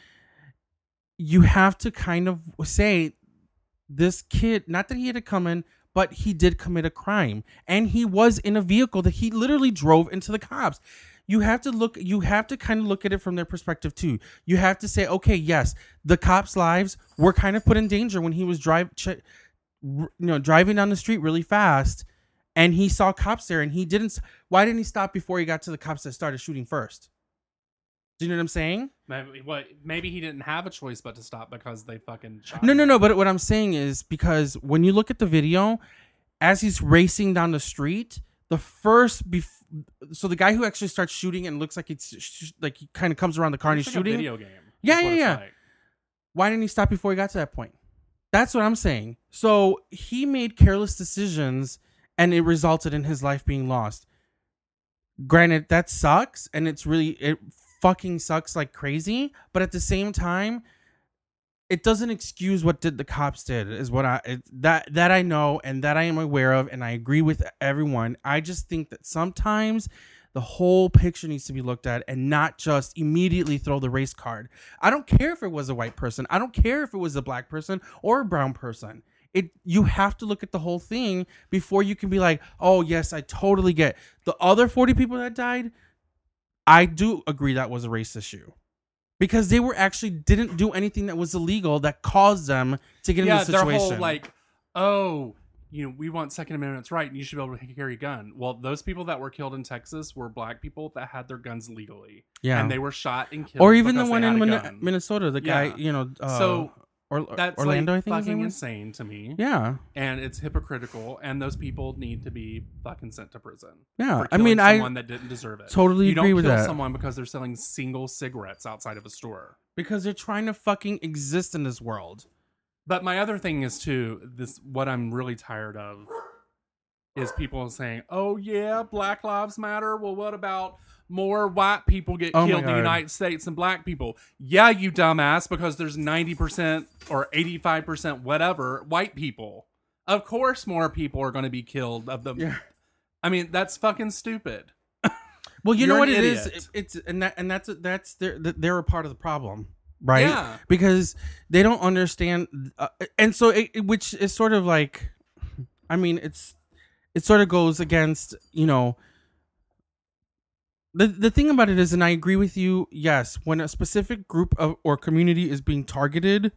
you have to kind of say this kid, not that he had it coming, but he did commit a crime, and he was in a vehicle that he literally drove into the cops. You have to look, you have to kind of look at it from their perspective too. You have to say, okay, yes, the cops' lives were kind of put in danger when he was drive, ch- you know, driving down the street really fast, and he saw cops there, and he didn't. Why didn't he stop before he got to the cops that started shooting first? Do you know what I'm saying? Maybe, what, maybe he didn't have a choice but to stop because they fucking shot No, him. no, no. But what I'm saying is because when you look at the video, as he's racing down the street, the first bef- so the guy who actually starts shooting and looks like it's sh- like he kind of comes around the car and It's he's like a shooting. video game. Yeah, is what yeah, it's yeah. like. Why didn't he stop before he got to that point? That's what I'm saying. So he made careless decisions, and it resulted in his life being lost. Granted, that sucks, and it's really it fucking sucks like crazy. But at the same time, it doesn't excuse what did the cops did. Is what I it, that that I know and that I am aware of, and I agree with everyone. I just think that sometimes the whole picture needs to be looked at and not just immediately throw the race card. I don't care if it was a white person. I don't care if it was a black person or a brown person. It you have to look at the whole thing before you can be like, oh yes, I totally get the other forty people that died. I do agree that was a race issue because they were actually didn't do anything that was illegal that caused them to get Yeah, in this their situation. whole like, oh, you know, we want Second Amendment's right, and you should be able to carry a gun. Well, those people that were killed in Texas were black people that had their guns legally, yeah, and they were shot and killed. or even the because one they in had a Min- gun. Minnesota, the Yeah. guy, you know, uh, So or, That's Orlando, like I think his fucking name was? insane to me. Yeah, And it's hypocritical, and those people need to be fucking sent to prison. yeah. for I mean, killing I someone that didn't deserve it. totally you agree don't with kill that someone because they're selling single cigarettes outside of a store. because they're trying to fucking exist in this world. But my other thing is too, this what I'm really tired of is people saying, "Oh yeah, Black Lives Matter." Well, what about more white people get Oh my killed in the God. United States than black people? Yeah, you dumbass, because there's ninety percent or eighty-five percent whatever white people. Of course more people are going to be killed of them. Yeah. I mean, that's fucking stupid. Well, you You're know what an it is. idiot. It's and that and that's that's they're they're a part of the problem, right? Yeah. Because they don't understand, uh, and so it, it- which is sort of like, I mean, it's it sort of goes against, you know. The the thing about it is, and I agree with you. Yes, when a specific group of or community is being targeted,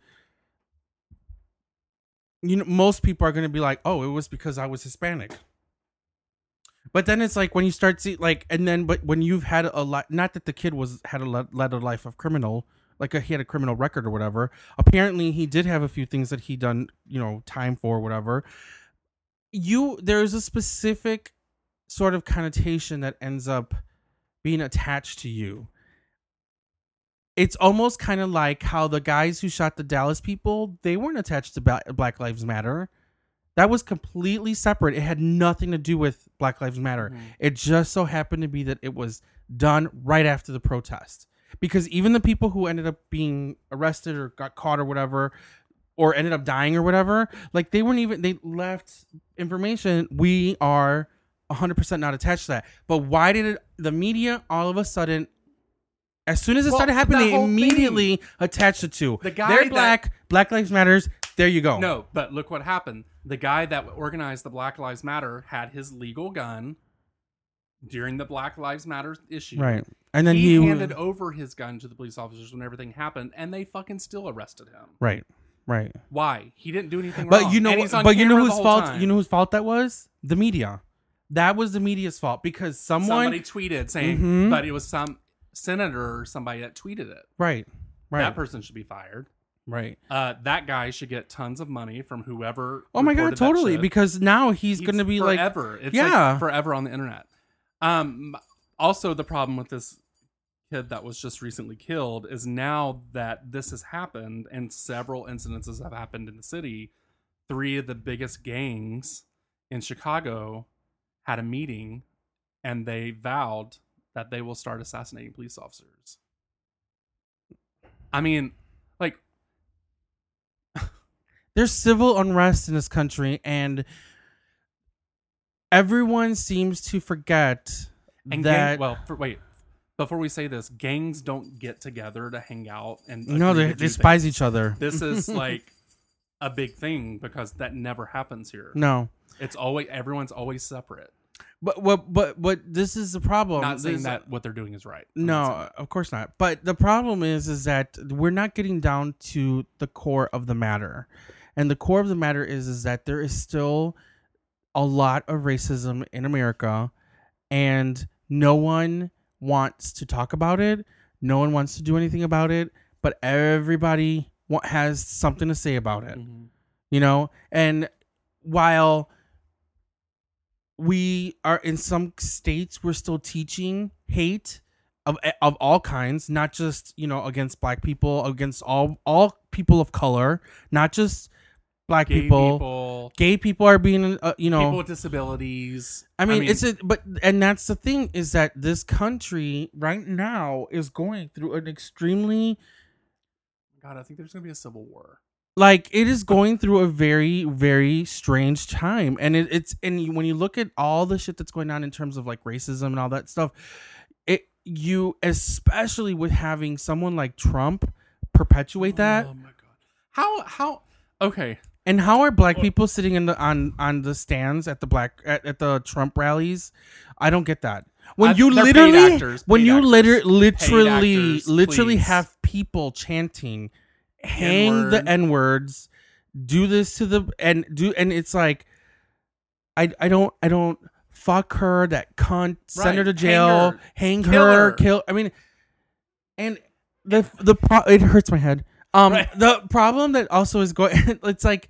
you know, most people are going to be like, "Oh, it was because I was Hispanic." But then it's like when you start see like, and then but when you've had a lot, not that the kid was had a le- led a life of criminal like a, he had a criminal record or whatever. Apparently, he did have a few things that he done, you know, time for or whatever. You there's a specific sort of connotation that ends up being attached to you. It's almost kind of like how the guys who shot the Dallas people, they weren't attached to Black Lives Matter. That was completely separate. It had nothing to do with Black Lives Matter. Mm-hmm. It just so happened to be that it was done right after the protest. Because even the people who ended up being arrested or got caught or whatever, or ended up dying or whatever, like they weren't even, they left information. We are one hundred percent not attached to that. But why did it, the media all of a sudden, as soon as it well, started happening, they immediately thing. attached it to, the guy they're black, that, Black Lives Matters, there you go. No, but look what happened. The guy that organized the Black Lives Matter had his legal gun during the Black Lives Matter issue. Right. And then he, he handed over his gun to the police officers when everything happened, and they fucking still arrested him. Right. Right. Why? He didn't do anything but wrong. You know, and he's on but you know camera whose the fault? time. You know whose fault that was? The media. That was the media's fault because someone somebody tweeted saying, mm-hmm. but it was some senator or somebody that tweeted it. Right. Right. That person should be fired. Right. Uh, that guy should get tons of money from whoever. Oh my god, totally! Because now he's, he's going to be forever. like forever. It's yeah, like forever on the internet. Um. Also, the problem with this kid that was just recently killed is now that this has happened and several incidences have happened in the city, three of the biggest gangs in Chicago had a meeting and they vowed that they will start assassinating police officers. I mean, like, there's civil unrest in this country and everyone seems to forget and that gang, well, for, wait, before we say this, gangs don't get together to hang out and no, they despise each other. This is like a big thing because that never happens here. No, it's always everyone's always separate. But what? But but this is the problem. Not saying this, that what they're doing is right. No, of course not. But the problem is, is that we're not getting down to the core of the matter, and the core of the matter is, is that there is still a lot of racism in America, and no one wants to talk about it. No one wants to do anything about it. But everybody wa- has something to say about it. Mm-hmm. You know, and while we are in some states, we're still teaching hate of of all kinds, not just, you know, against black people, against all all people of color, not just black gay people. people. Gay people are being, uh, you know, people with disabilities. I mean, I mean, it's a, but, and that's the thing is that this country right now is going through an extremely, God, I think there's going to be a civil war. Like, it is going through a very, very strange time. And it, it's, and when you look at all the shit that's going on in terms of like racism and all that stuff, it, you, especially with having someone like Trump perpetuate that. Oh my God. How, how, okay. And how are black people sitting in the, on, on the stands at the black, at, at the Trump rallies? I don't get that. When I've, you literally, actors, when you actors, liter- literally, actors, literally please. have people chanting, hang N-word. the N words, do this to the and do and it's like, I I don't I don't fuck her, that cunt, send Right. her to jail, hang, hang her, her, kill her. kill. I mean, and the the pro- it hurts my head. Um, Right. the problem that also is going, it's like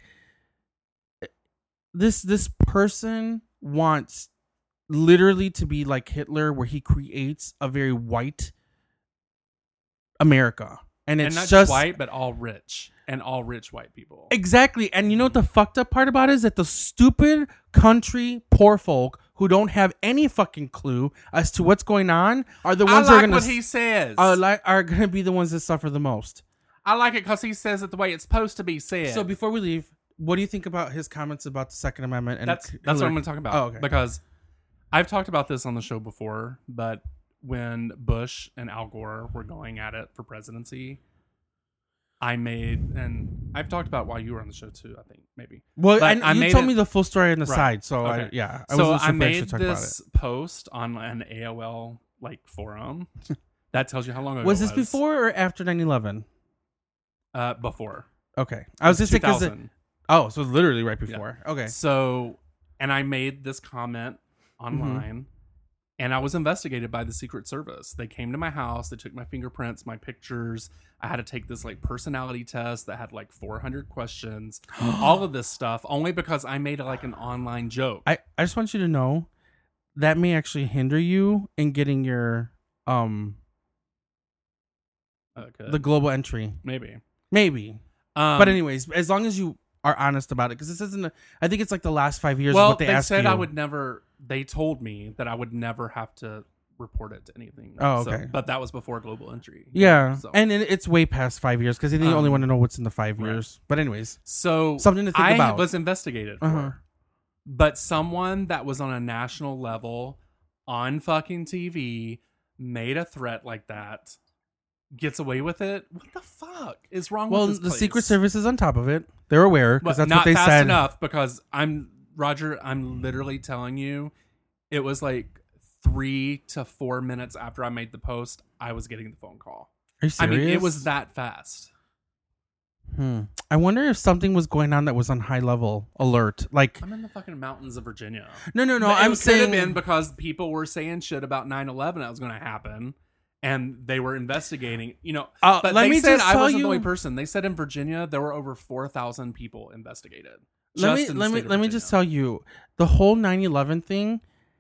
this this person wants literally to be like Hitler, where he creates a very white America. And it's and not just, just white, but all rich and all rich white people. Exactly. And you know what the fucked up part about it is that the stupid country poor folk who don't have any fucking clue as to what's going on are the ones I that are like going what to he says. are like are going to be the ones that suffer the most. I like it because he says it the way it's supposed to be said. So before we leave, what do you think about his comments about the Second Amendment? And that's that's Hillary? what I'm going to talk about. Oh, okay. Because I've talked about this on the show before, but when Bush and Al Gore were going at it for presidency, I made, and I've talked about why you were on the show too, I think, maybe. Well, But and I you made told it- me the full story on the Right. side, so Okay. I, yeah, I so wasn't sure I if made should talk about this it. post on an A O L like forum. That tells you how long ago Was it this before or after nine eleven? Uh, before. Okay, I was just saying because two thousand. oh, so literally right before. Okay, So, and I made this comment Mm-hmm. online And I was investigated by the Secret Service. They came to my house. They took my fingerprints, my pictures. I had to take this like personality test that had like four hundred questions. All of this stuff only because I made like an online joke. I, I just want you to know that may actually hinder you in getting your um Okay. the global entry. Maybe. Maybe. Um, But anyways, as long as you are honest about it, because this isn't. A, I think it's like the last five years. well, of what they, they ask said you. I would never. They told me that I would never have to report it to anything. Oh, So- okay. but that was before global entry. Yeah, So, and it, it's way past five years because they only Um, want to know what's in the five right. years. But anyways, so something to think I about. was investigated for. Uh-huh. But someone that was on a national level on fucking T V made a threat like that, gets away with it. What the fuck is wrong well, with this the place? Secret Service is on top of it. They're aware because But that's not what they fast said. enough because I'm Roger. I'm literally telling you, it was like three to four minutes after I made the post, I was getting the phone call. Are you I serious? mean, it was that fast. Hmm. I wonder if something was going on that was on high level alert. Like, I'm in the fucking mountains of Virginia. no, no, no. But I'm it could have saying been because people were saying shit about nine eleven that was going to happen, and they were investigating. You know, Uh, but let they me said just I tell wasn't you- the only person. They said in Virginia there were over four thousand people investigated. let me just in the let me state of let me Virginia. just tell you the whole nine eleven thing.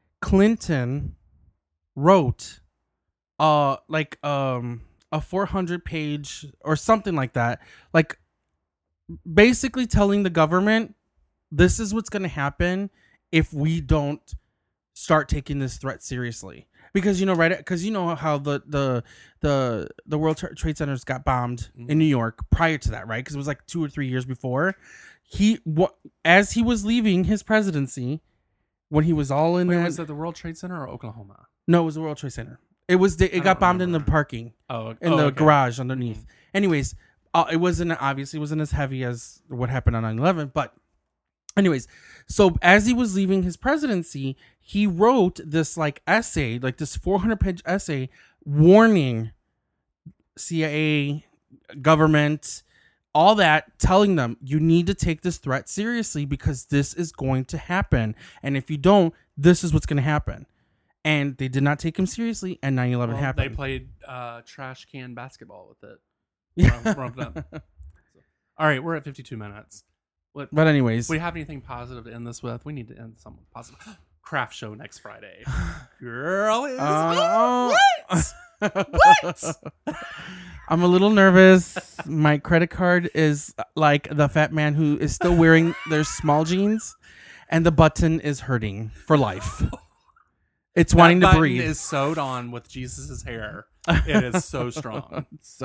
Clinton wrote, uh, like um a four hundred page or something like that, like basically telling the government this is what's going to happen if we don't start taking this threat seriously. Because you know, right? Because you know how the the the the World Tra- Trade Centers got bombed Mhm. in New York prior to that, right? Because it was like two or three years before. He what as he was leaving his presidency, when he was all in Wait, that. was it the World Trade Center or Oklahoma? No, it was the World Trade Center. It was the, I it got don't bombed in the remember. parking Oh, in oh, the okay. garage underneath. Anyways, uh, it wasn't obviously it wasn't as heavy as what happened on nine eleven, but anyways, so as he was leaving his presidency, he wrote this like essay, like this four hundred page essay warning C I A, government, all that, telling them you need to take this threat seriously because this is going to happen. And if you don't, this is what's going to happen. And they did not take him seriously, and nine eleven Well, happened. they played uh, trash can basketball with it. Yeah. Rump- rumped up. All right, we're at fifty-two minutes. What, But anyways, we have anything positive to end this with? We need to end something positive. Craft show next Friday. Girl is Uh, what? What? I'm a little nervous. My credit card is like the fat man who is still wearing their small jeans, and the button is hurting for life. It's wanting That to button breathe. is sewed on with Jesus's hair. It is so strong. So-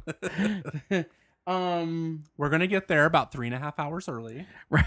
um, We're gonna get there about three and a half hours early. right.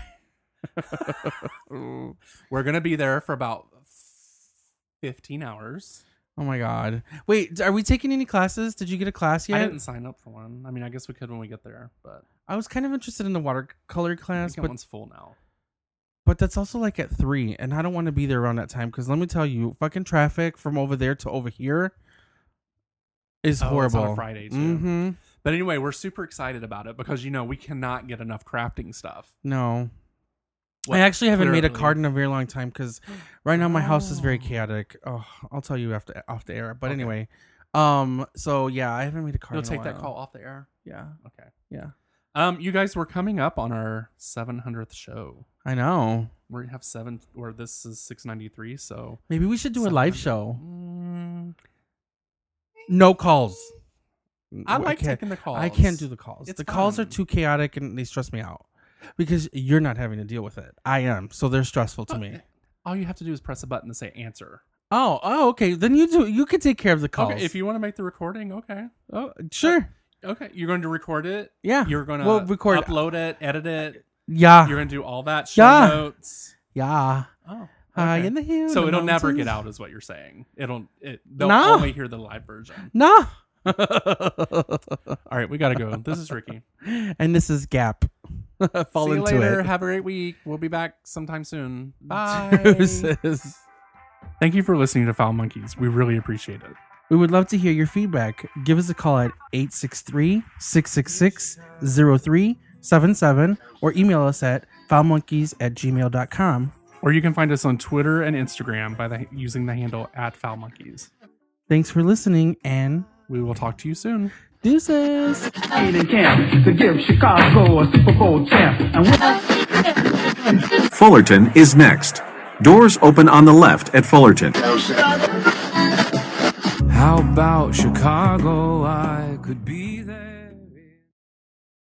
We're gonna be there for about fifteen hours. Oh my god! Wait, are we taking any classes? Did you get a class yet? I didn't sign up for one. I mean, I guess we could when we get there, but I was kind of interested in the watercolor I class, think that but one's full now. But that's also like at three, and I don't want to be there around that time because let me tell you, fucking traffic from over there to over here is Oh, it's horrible. on a Friday too. Mm-hmm. But anyway, we're super excited about it because you know we cannot get enough crafting stuff. No, Well, I actually haven't made a clearly- card in a very long time because right now my house is very Oh. chaotic. Oh, I'll tell you after off the air. But Okay. anyway, um, so yeah, I haven't made a card. You'll in a take that while. call off the air. Yeah, Okay. yeah, Um, you guys were coming up on our seven hundredth show. I know. We have seven, or this is six ninety three. So Maybe we should do a live seven hundred. show. Mm, No calls. I like can't- taking the calls. I can't do the calls. It's the calls are fun. too chaotic and they stress me out because you're not having to deal with it. I am, so they're stressful to Oh, me. All you have to do is press a button to say answer. Oh, oh, okay. Then you do. You can take care of the calls. Okay, if you want to make the recording, okay, oh, sure. okay, you're going to record it. Yeah. You're going to We'll record- upload it, edit it. Yeah. You're going to do all that show Yeah. notes. Yeah. Oh, High okay. in the hill. So the it'll never mountains. get out, is what you're saying. It'll it, they'll No. only hear the live version. No. All right, we gotta go. This is Ricky. And this is Gap. Fall See you into later. it. Have a great week. We'll be back sometime soon. Bye. Deuces. Thank you for listening to Foul Monkeys. We really appreciate it. We would love to hear your feedback. Give us a call at eight six three, six six six, zero three seven seven or email us at foulmonkeys at gmail dot com. Or you can find us on Twitter and Instagram by the using the handle at Foul Monkeys. Thanks for listening, and we will talk to you soon. Deuces. Training camp to give Chicago a Super Bowl champ. And Fullerton is next. Doors open on the left at Fullerton. How about Chicago? I